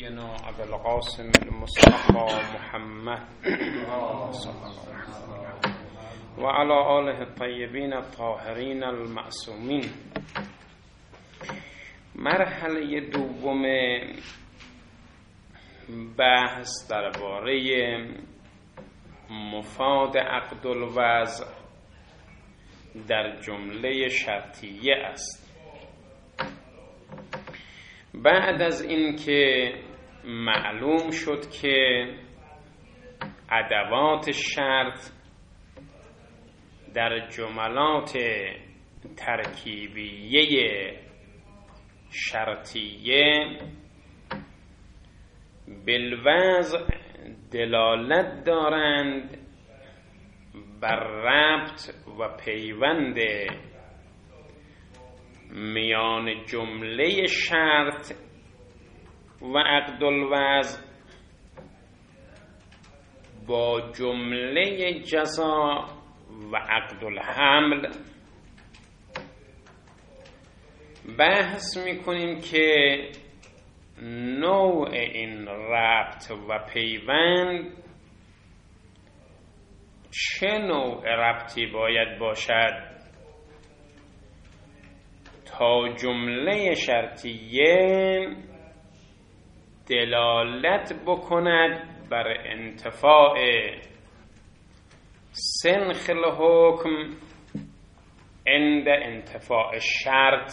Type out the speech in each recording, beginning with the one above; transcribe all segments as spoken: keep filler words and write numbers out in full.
نبينا أبي القاسم المصطفى محمد وعلى آله الطيبين الطاهرين المعصومين. مرحله دوم بحث درباره مفاد عقد الوضع در جمله شرطیه است. بعد از اینکه معلوم شد که ادوات شرط در جملات ترکیبیه شرطیه بالوضع دلالت دارند بر ربط و پیوند میان جمله شرط و عقد الوضع با جمله جزا و عقد الحمل، بحث میکنیم که نوع این ربط و پیوند چه نوع ربطی باید باشد تا جمله شرطیه دلالت بکند بر انتفاع سنخ الحکم عند انتفاع الشرط.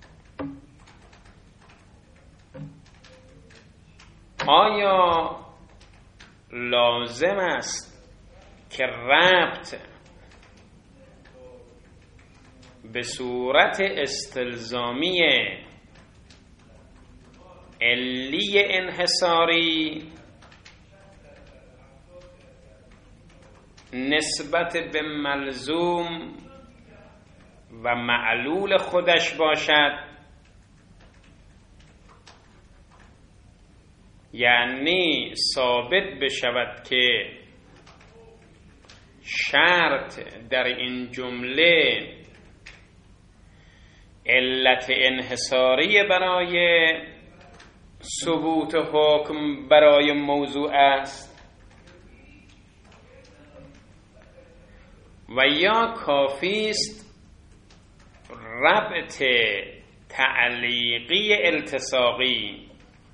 آیا لازم است که ربط به صورت استلزامی علی انحصاری نسبت به ملزوم و معلول خودش باشد؟ یعنی ثابت بشود که شرط در این جمله علت انحصاری برای ثبوت حکم برای موضوع است، و یا کافی است ربط تعلیقی التصاقی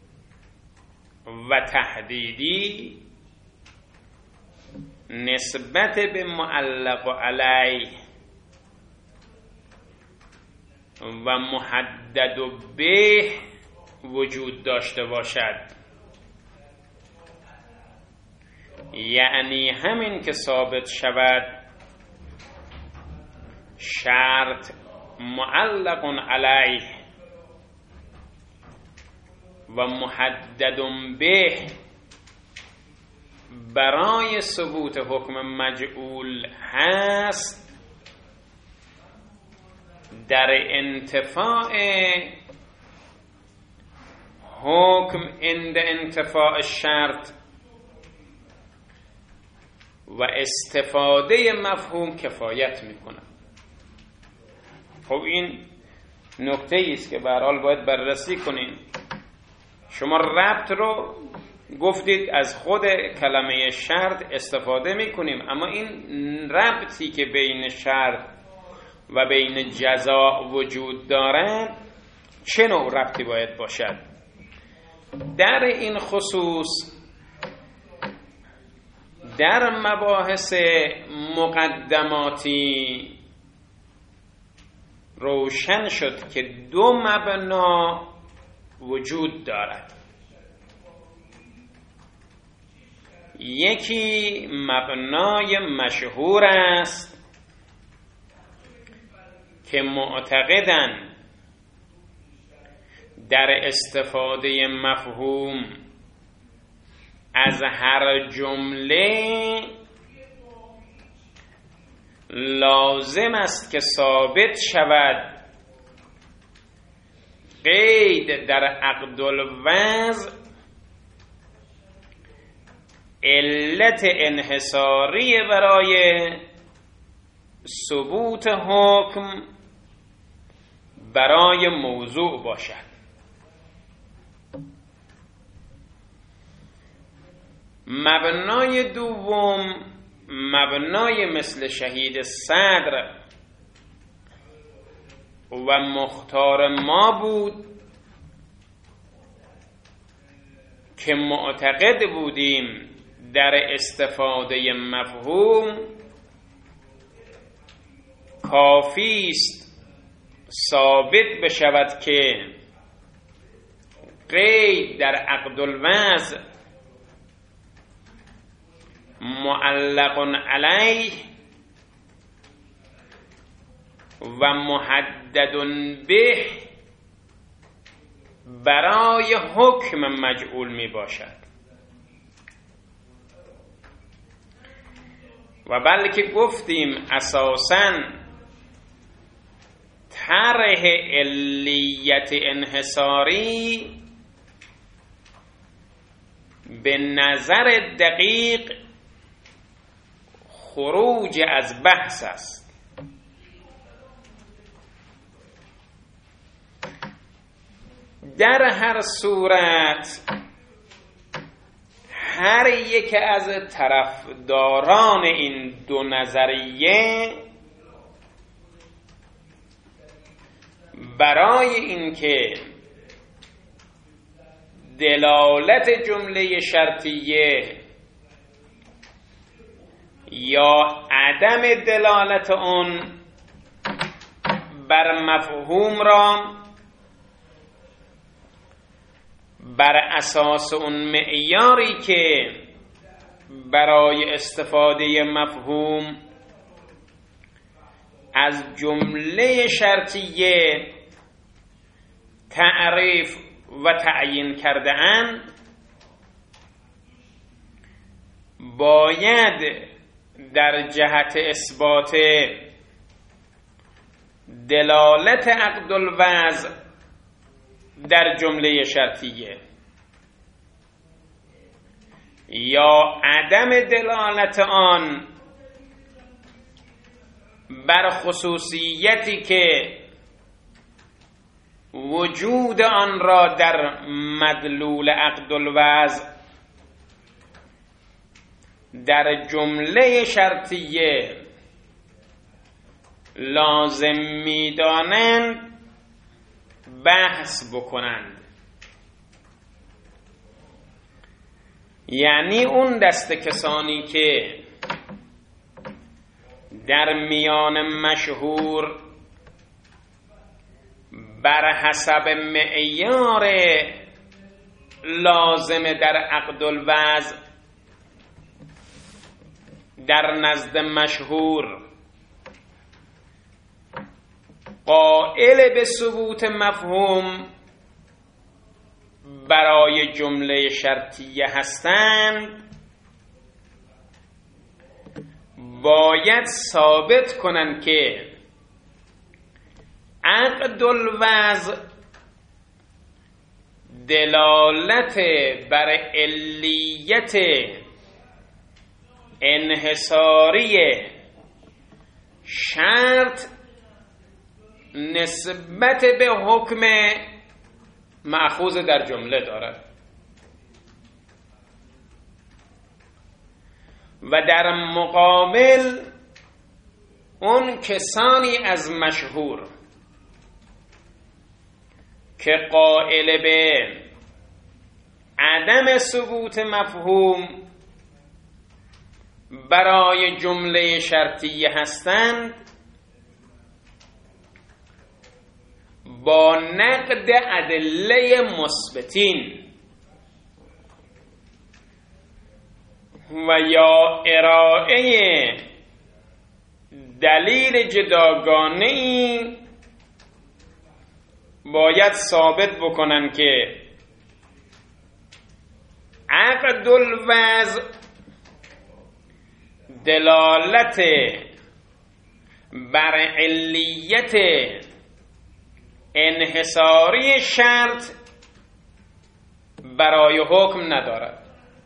و تحدیدی نسبت به معلق علیه و محدد به وجود داشته باشد. یعنی همین که ثابت شود شرط معلق علیه و محدد به برای ثبوت حکم مجعول هست، در انتفاع حکم عند انتفاع شرط و استفاده مفهوم کفایت میکنه. خب این نکته ایست که به هر حال باید بررسی کنیم. شما ربط رو گفتید از خود کلمه شرط استفاده میکنیم، اما این ربطی که بین شرط و بین جزا وجود دارد چه نوع ربطی باید باشد؟ در این خصوص در مباحث مقدماتی روشن شد که دو مبنا وجود دارد. یکی مبنای مشهور است که معتقدند در استفاده مفهوم از هر جمله لازم است که ثابت شود قید در عقد الوضع علت انحصاری برای ثبوت حکم برای موضوع باشد. مبنای دوم، مبنای مثل شهید صدر و مختار ما بود که معتقد بودیم در استفاده مفهوم کافی است ثابت بشود که قید در عقد الوضع معلق علیه و محدد به برای حکم مجعول می باشد و بلکه گفتیم اساساً طرح علیت انحصاری به نظر دقیق خروج از بحث است. در هر صورت هر یک از طرفداران این دو نظریه برای اینکه دلالت جمله شرطیه یا عدم دلالت اون بر مفهوم را بر اساس اون معیاری که برای استفاده مفهوم از جمله شرطیه تعریف و تعیین کرده اند باید در جهت اثبات دلالت عقد الوضع در جمله شرطیه یا عدم دلالت آن بر خصوصیتی که وجود آن را در مدلول عقد الوضع در جمله شرطیه لازم می‌دانند بحث بکنند. یعنی اون دست کسانی که در میان مشهور بر حسب معیار لازم در عقد الوضع در نزد مشهور قائل به ثبوت مفهوم برای جمله شرطیه هستند باید ثابت کنند که عقد الوضع دلالت بر علیت انحصاری شرط نسبت به حکم مأخوذ در جمله دارد و در مقابل اون کسانی از مشهور که قائل به عدم ثبوت مفهوم برای جمله شرطیه هستند با نقد ادله مثبتین و یا ارائه دلیل جداگانه‌ای باید ثابت بکنن که عقد الوضع دلالت بر علیت انحصاری شرط برای حکم ندارد.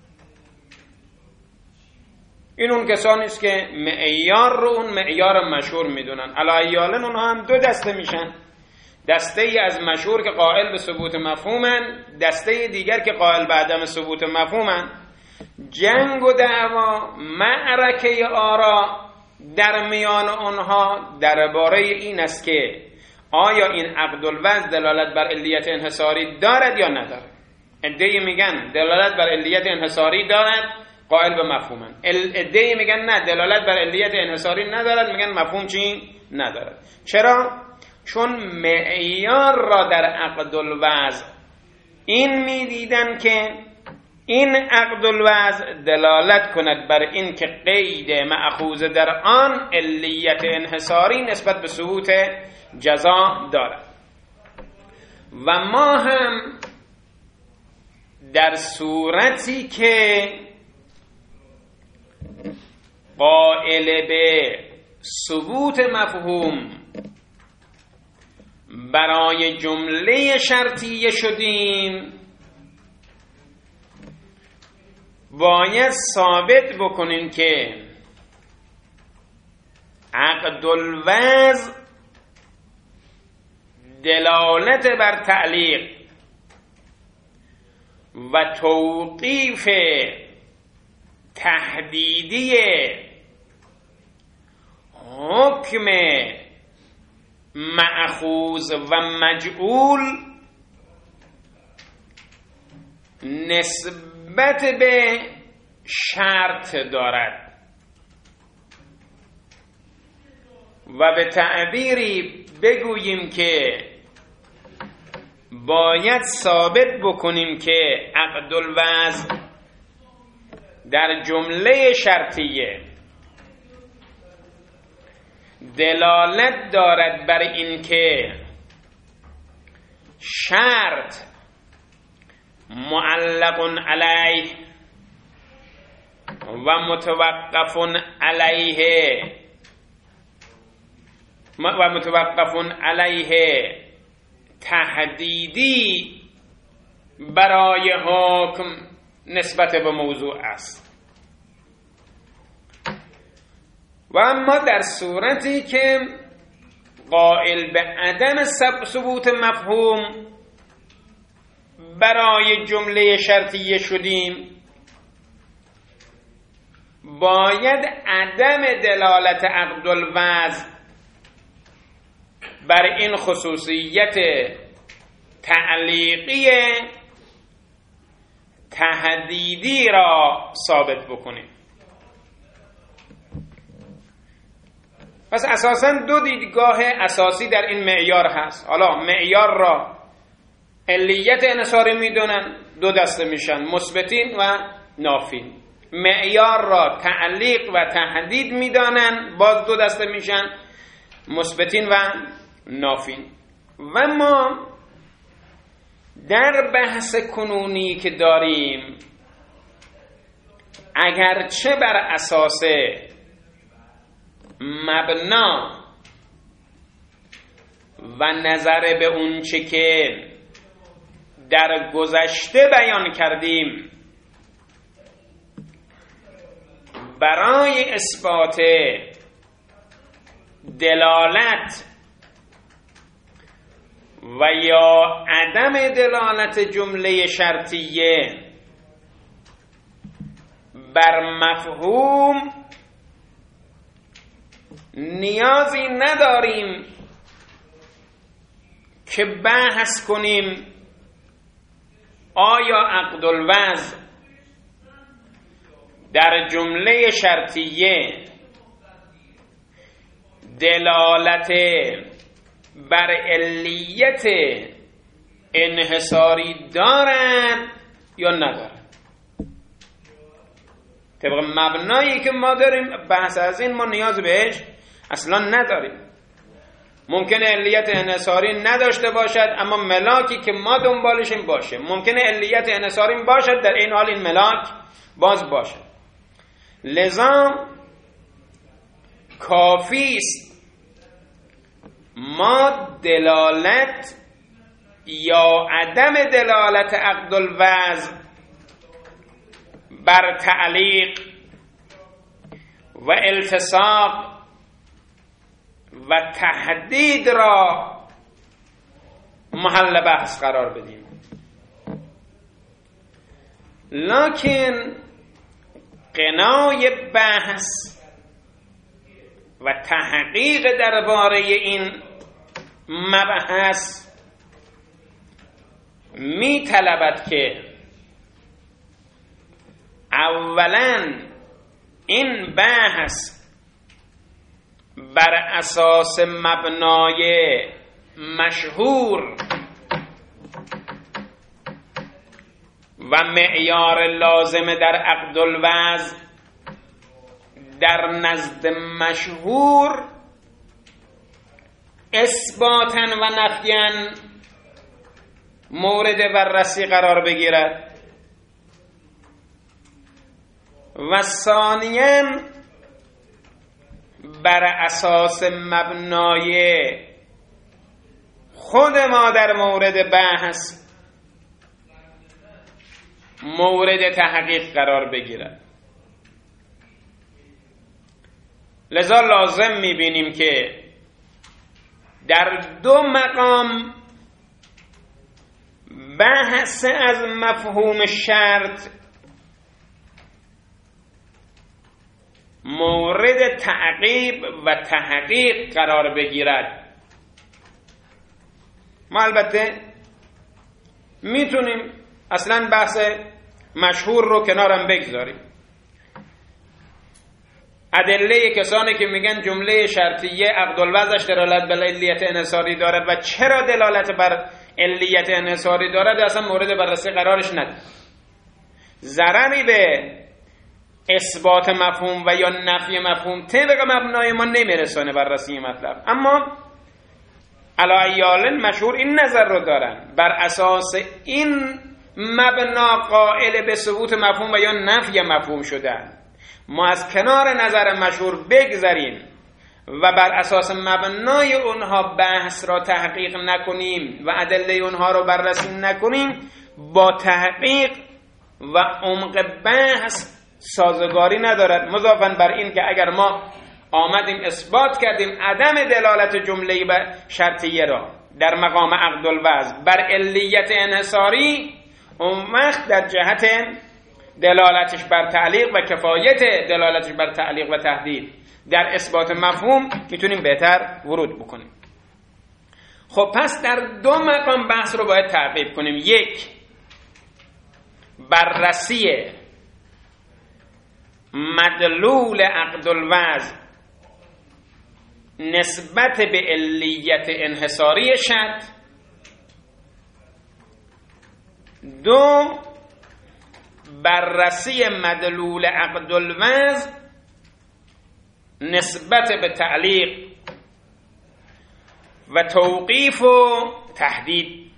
این اون کسانی است که معیار رو اون معیار مشهور میدونن. علایالن اونها هم دو دسته میشن، دسته ای از مشهور که قائل به ثبوت مفهومن، دسته دیگر که قائل به عدم ثبوت مفهومن. جنگ و دعوا، معرکه آرا در میان آنها درباره این است که آیا این عقدالوضع دلالت بر علیت انحصاری دارد یا ندارد. عده‌ای میگن دلالت بر علیت انحصاری دارد، قائل به مفهومن. عده‌ای میگن نه دلالت بر علیت انحصاری ندارد، میگن مفهوم چی ندارد. چرا؟ چون معیار را در عقدالوضع این میدیدن که این عقدالوضع دلالت کند بر این که قید مأخوذ در آن علیت انحصاری نسبت به ثبوت جزا دارد. و ما هم در صورتی که قائل به ثبوت مفهوم برای جمله شرطیه شدیم، باید ثابت بکنیم که عقدالوضع دلالت بر تعلیق و توقیف تحدیدی حکم مأخوذ و مجعول نسبت به شرط دارد و به تعبیری بگوییم که باید ثابت بکنیم که عقدالوضع در جمله شرطیه دلالت دارد بر این که شرط معلق علیه و متوقف علیه و متوقف علیه تحدیدی برای حکم نسبت به موضوع است. و اما در صورتی که قائل به عدم ثبوت مفهوم برای جمله شرطیه شدیم، باید عدم دلالت عقدالوضع بر این خصوصیت تعلیقی تحدیدی را ثابت بکنیم. پس اساساً دو دیدگاه اساسی در این معیار هست. حالا معیار را علیت انحصاری میدونن، دو دسته میشن، مثبتین و نافین. معیار را تعلیق و تحدید میدانن، باز دو دسته میشن، مثبتین و نافین. و ما در بحث کنونی که داریم، اگرچه بر اساس مبنا و نظر به اون چه که در گذشته بیان کردیم برای اثبات دلالت و یا عدم دلالت جمله شرطیه بر مفهوم نیازی نداریم که بحث کنیم آیا عقدالوضع در جمله شرطیه دلالت بر علیت انحصاری دارد یا ندارد. طبق مبنایی که ما داریم بحث از این ما نیاز بهش اصلا نداریم. ممکنه علیت انحصاری نداشته باشد اما ملاکی که ما دنبالشیم باشه، ممکنه علیت انحصاری باشد در این حال این ملاک باز باشد. لذا کافی است ما دلالت یا عدم دلالت عقدالوضع بر تعلیق و التصاق و تحدید را محل بحث قرار بدیم. لکن غنای بحث و تحقیق درباره این مبحث می طلبد که اولا این بحث بر اساس مبنای مشهور و معیار لازم در عقدالوضع در نزد مشهور اثباتا و نفیا مورد بررسی قرار بگیرد و ثانیاً بر اساس مبنای خود ما در مورد بحث مورد تحقیق قرار بگیرد. لذا لازم می‌بینیم که در دو مقام بحث از مفهوم شرط مورد تعقیب و تحقیق قرار بگیرد. ما البته میتونیم اصلا بحث مشهور رو کنارم بگذاریم. ادله کسانی که میگن جمله شرطیه عقدالوضعش دلالت بر علیت انحصاری دارد و چرا دلالت بر علیت انحصاری دارد اصلا مورد بررسی قرارش ندید. ضرری به اثبات مفهوم و یا نفی مفهوم طبق مبنای ما نمیرسانه بررسی مطلب. اما علایال مشهور این نظر رو دارن، بر اساس این مبنا قائل به ثبوت مفهوم و یا نفی مفهوم شدن. ما از کنار نظر مشهور بگذاریم و بر اساس مبنای اونها بحث را تحقیق نکنیم و ادله اونها رو بررسی نکنیم، با تحقیق و عمق بحث سازگاری ندارد. مضافاً بر این که اگر ما آمدیم اثبات کردیم عدم دلالت جمله شرطیه را در مقام عقدالوضع بر علیت انحصاری، اون وقت در جهت دلالتش بر تعلیق و کفایت دلالتش بر تعلیق و تهدید در اثبات مفهوم میتونیم بهتر ورود بکنیم. خب پس در دو مقام بحث رو باید تعقیب کنیم. یک، بررسی مدلول عقدالوضع نسبت به علیت انحصاری شرط. دو، بررسی مدلول عقدالوضع نسبت به تعلیق و توقیف و تهدید.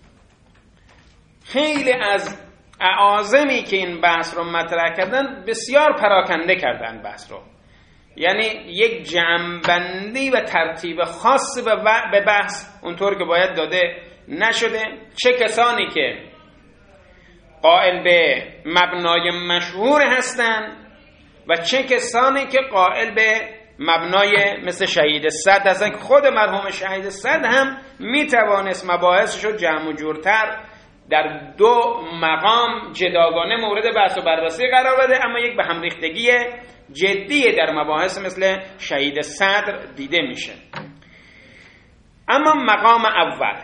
خیلی از اعاظمی که این بحث رو مطرح کردن بسیار پراکنده کردن بحث رو، یعنی یک جمع‌بندی و ترتیب خاص به بحث اونطور که باید داده نشده. چه کسانی که قائل به مبنای مشهور هستند و چه کسانی که قائل به مبنای مثل شهید صدر هستند که خود مرحوم شهید صدر هم میتوانست مباحثش رو جمع و جورتر در دو مقام جداگانه مورد بحث و بررسی قرار بده، اما یک به هم ریختگی جدی در مباحث مثل شهید صدر دیده میشه. اما مقام اول،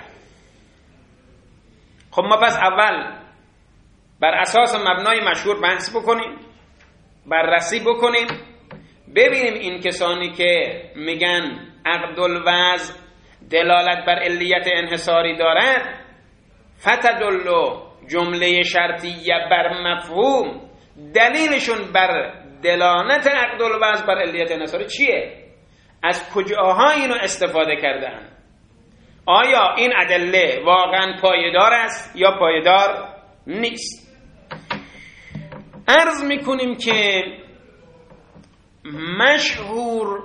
خب ما پس اول بر اساس مبنای مشهور بحث بکنیم، بررسی بکنیم، ببینیم این کسانی که میگن عقدالوضع دلالت بر علیت انحصاری دارد، فتدل جمله شرطیه بر مفهوم، دلیلشون بر دلالت عقدالوضع بر علیت انحصاری چیه؟ از کجاها اینو استفاده کردن؟ آیا این ادله واقعا پایدار است یا پایدار نیست؟ عرض میکنیم که مشهور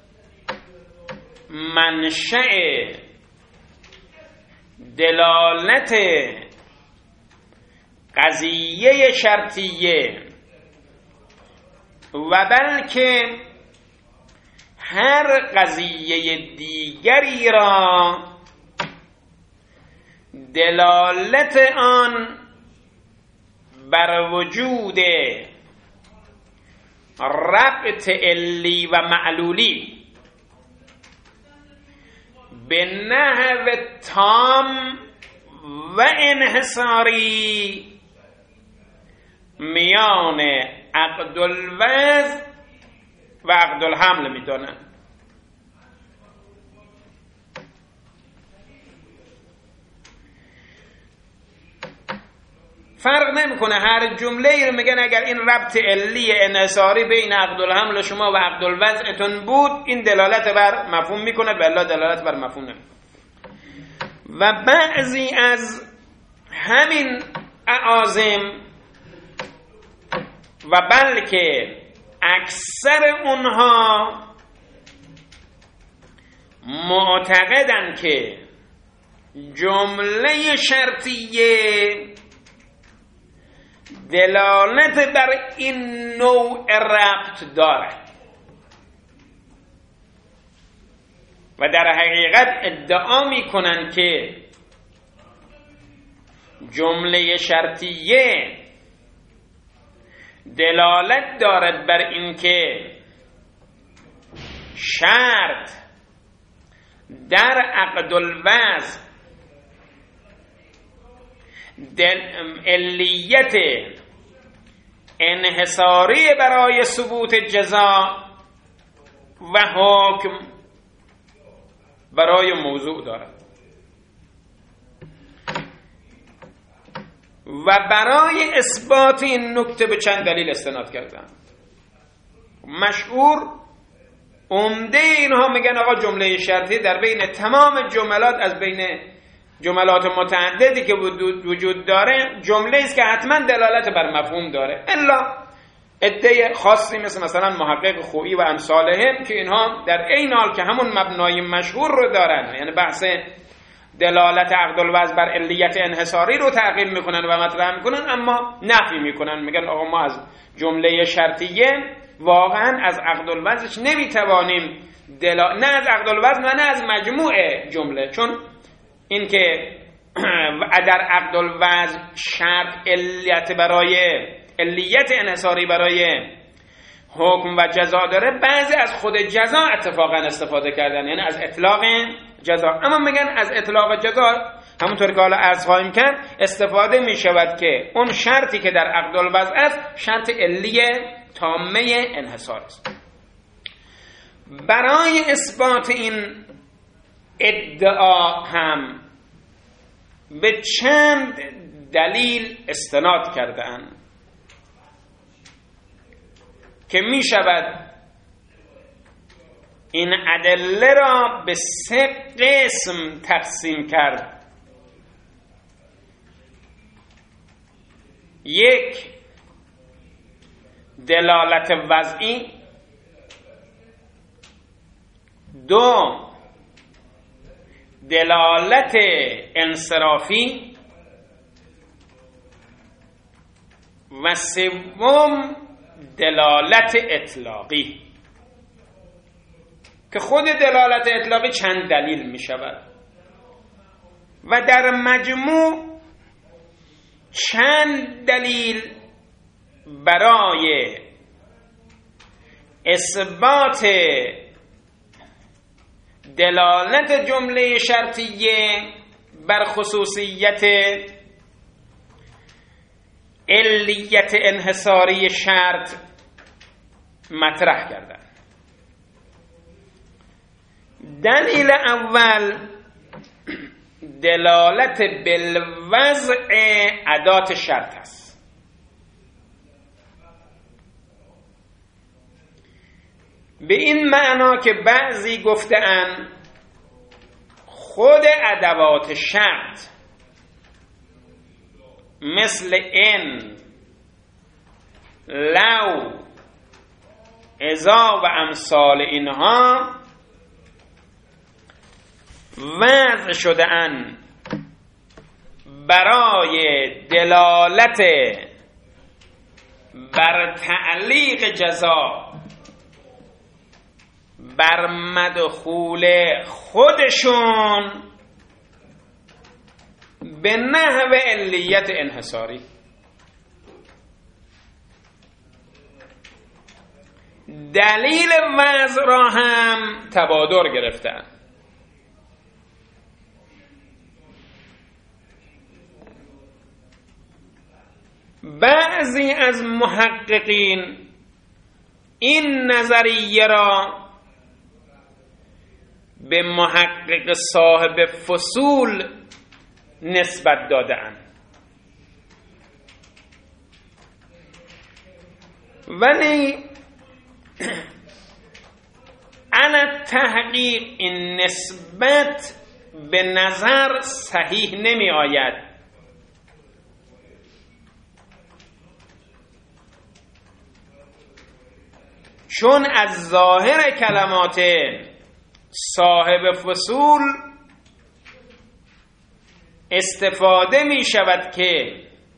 منشأ دلالت قضیه شرطیه و بلکه هر قضیه دیگری را دلالت آن بر وجود ربط علی و معلولی به نحو تام و انحصاری میان عقد الوضع و عقد الحمل میدونن. فرق نمیکنه، هر جمله ای رو میگن اگر این ربط علی انحصاری بین عقد الحمل شما و عقد الوضعتون بود، این دلالت بر مفهوم میکنه، والله دلالت بر مفهوم نمیکنه. و بعضی از همین اعاظم و بلکه اکثر اونها معتقدن که جمله شرطیه دلالت بر این نوع ربط داره و در حقیقت ادعا میکنن که جمله شرطیه دلالت دارد بر این که شرط در عقد الوضع علیت انحصاری برای ثبوت جزا و حکم برای موضوع دارد و برای اثبات این نکته به چند دلیل استناد کردن. مشهور عمده اینها میگن آقا جمله شرطی در بین تمام جملات از بین جملات متعددی که وجود داره جمله است که حتما دلالت بر مفهوم داره، الا عده خاصی مثل مثلا محقق خویی و امثالهم که اینها در این حال که همون مبنای مشهور رو دارن، یعنی بحث دلالت عقد الوضع بر علیت انحصاری رو تعقیب میکنن و مطرح میکنن، اما نفی میکنن، میگن آقا ما از جمله شرطیه واقعا از عقد الوضعش نمیتوانیم دلا... نه از عقد الوضع و نه از مجموع جمله، چون این که در عقد الوضع شرط علیت برای علیت انحصاری برای حکم و جزا داره، بعضی از خود جزا اتفاقا استفاده کردن، یعنی از اطلاق جزا. اما میگن از اطلاق جزا همونطور که حالا عرض خواهیم کرد استفاده میشود که اون شرطی که در عقد الوضع است شرط علی تامه انحصار است. برای اثبات این ادعا هم به چند دلیل استناد کردند که می شود این ادله را به سه قسم تقسیم کرد. یک، دلالت وضعی، دو، دلالت انصرافی و سوم دلالت اطلاقی، که خود دلالت اطلاقی چند دلیل می شود و در مجموع چند دلیل برای اثبات دلالت جمله شرطیه بر خصوصیت علیت انحصاری شرط مطرح کردن. دلیل اول دلالت بالوضع ادات شرط است. به این معنا که بعضی گفته‌اند خود ادوات شرط مثل ان، لو، اذا و امثال اینها وضع شده اند برای دلالت بر تعلیق جزا بر مدخول خودشون به نحو علیت انحصاری. دلیل وضع را هم تبادر گرفتن. بعضی از محققین این نظریه را به محقق صاحب فصول نسبت دادند، ولی علی تحقیق این نسبت به نظر صحیح نمی آید. چون از ظاهر کلمات صاحب فصول استفاده می شود که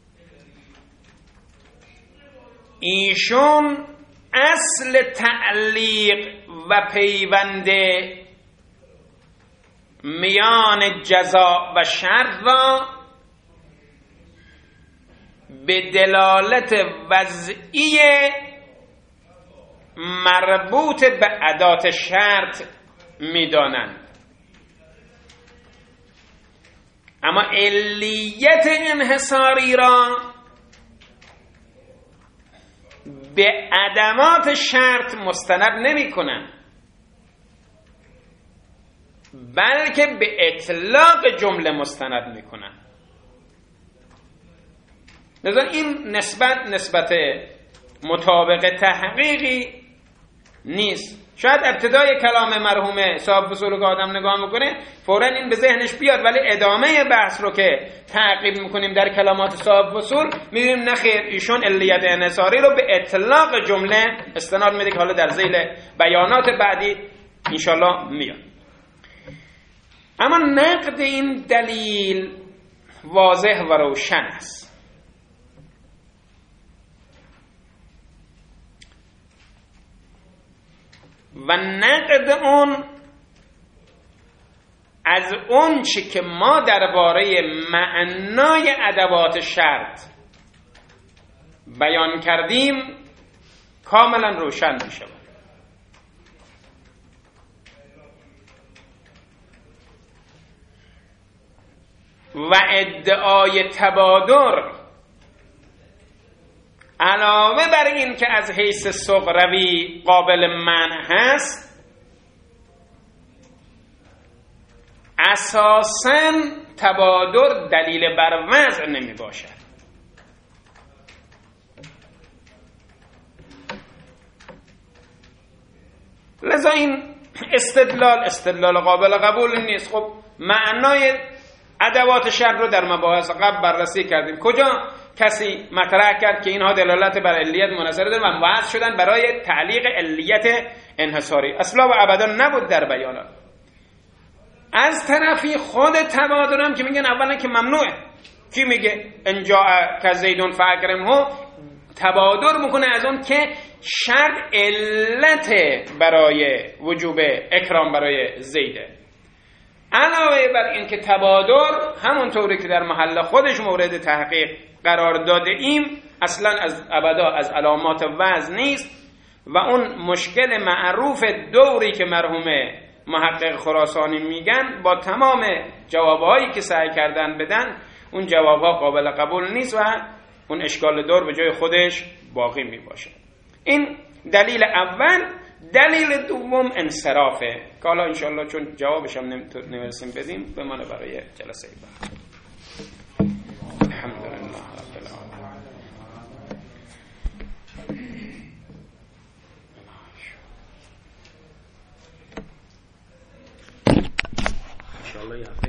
ایشون اصل تعلیق و پیوند میان جزا و شرط را به دلالت وضعی مربوط به ادات شرط می‌دانند، اما علیت انحصاری را به ادوات شرط مستند نمی کنند، بلکه به اطلاق جمله مستند می کنند. لذا این نسبت نسبت مطابق تحقیقی نیست. شاید ابتدای کلام مرحوم صاحب فصول که آدم نگاه میکنه فوراً این به ذهنش بیاد، ولی ادامه بحث رو که تعقیب میکنیم در کلمات صاحب فصول میبینیم نخیر، ایشون علیت انحصاری رو به اطلاق جمله استناد میده که حالا در ذیل بیانات بعدی انشالله میاد. اما نقد این دلیل واضح و روشن است. و نقد اون از اون چی که ما درباره معنای ادوات شرط بیان کردیم کاملا روشن می شود. و ادعای تبادر علاوه بر این که از حیث صغروی قابل منع هست، اساساً تبادر دلیل بر وضع نمی باشد. لذا این استدلال استدلال قابل قبول نیست. خب معنای ادوات شرط رو در مباحث قبل بررسی کردیم. کجا کسی مطرح کرد که اینها دلالت بر علیت منحصره دارن و وضع شدن برای تعلیق علیت انحصاری؟ اصلا و ابدا نبود در بیانات. از طرفی خود تبادر هم که میگن اولا که ممنوعه. کی میگه انجا که زیدون فاکرمه؟ تبادر میکنه از اون که شرط علت برای وجوب اکرام برای زیده. علاوه بر این که تبادر همونطوری که در محل خودش مورد تحقیق قرار داده ایم اصلا از ابدا از علامات وضع نیست و اون مشکل معروف دوری که مرحوم محقق خراسانی میگن با تمام جوابهایی که سعی کردن بدن اون جوابها قابل قبول نیست و اون اشکال دور به جای خودش باقی می باشه. این دلیل اول. دلیل دوم انصرافه که حالا انشاءالله چون جوابش هم نمیرسیم بدیم بمانه برای جلسه بعد. الحمدلله رب العالمین. انشاءالله